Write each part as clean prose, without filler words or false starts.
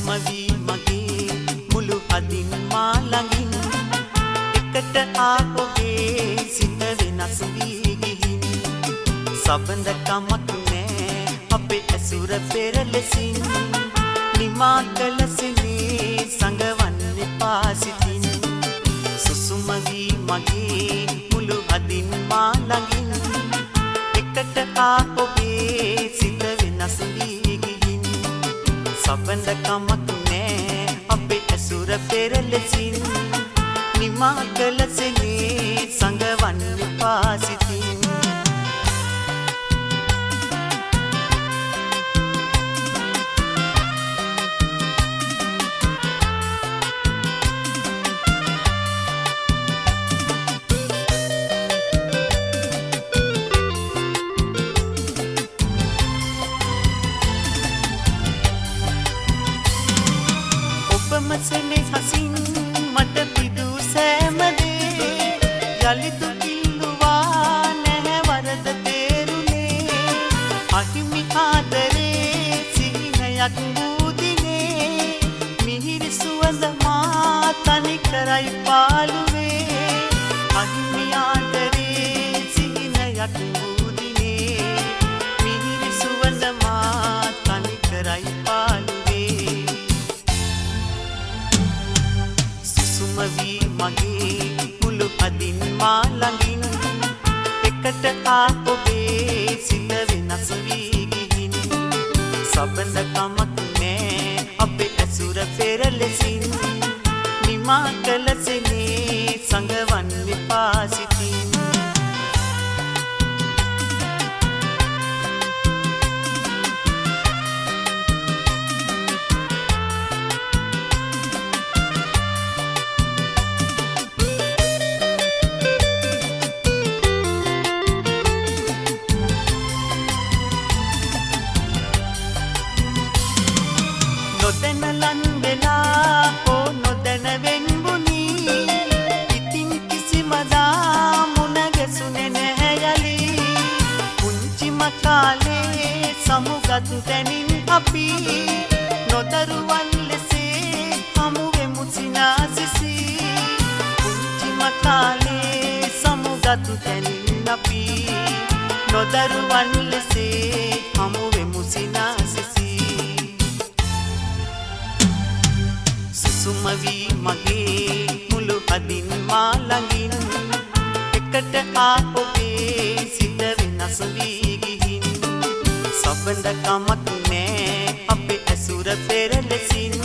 සුසුමවි මගේ මුළු හදින් මා ළඟින් එකට ආපොගේ සිත වෙනස් වී ගිහින් සබඳ කමක් නෑ අපේ ඇසුර පෙරලෙසින් නිමා කළ සිනේ සංගවන්නේ පාසිතින් සුසුමවි මගේ මුළු හදින් මා ළඟින් එකට ආපොගේ සිත වෙනස් වී ගිහින් සබඳ කමක් නෑ අපේ ඇසුර පෙරලෙසින් නිමා කළ සිනේ සංගවන්නේ පාසිතින් ඔබමසනේ හසින් මට පිදු සෑමදේ යලිතු කිල්ලුවා නැහැ වරද තේරුනේ අහිමි ආදරේ සිහිනයක් වූදිනේ මිහිරි සුවඳ මා තනි කරයි පාළුවේ අහිමි ආදරේ සිහිනයක් වූදිනේ මිහිරි සුවඳ මා තනි කරයි පාළුවේ සුසුමවි මගේ මුළු හදින් මා ළඟින් එකට ආපොගේ සිත වෙනස් වී ගිහින් සබඳ කමක් නෑ අපේ ඇසුර පෙරලෙසින් නිමා කළ සිනේ සංගවන්නේ පාසිතින් නොදැන ලන් වෙලා හෝ නොදැන වෙන්බුනි ඉතින් කිසිමදා මුණ ගැසුනේ නැහැ යලි පුංචිම කාලේ සමුගත් තැනින් අපි නොදරුවන් ලෙසේ හමු වෙමු සිනාසිසි පුංචිම කාලේ සමුගත් තැනින් අපි නොදරුවන් ලෙසේ හමු වෙමු සිනාසිසි සුසුමවි මගේ මුළු හදින් මා ළඟින් එකට ආපොගේ සිත වෙනස් වී ගිහින් සබඳ කමක් නෑ අපේ ඇසුර පෙරලෙසින්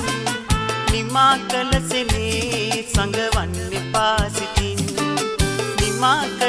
නිමා කළ සිනේ සංගවන්නේ පාසිතින් නිමා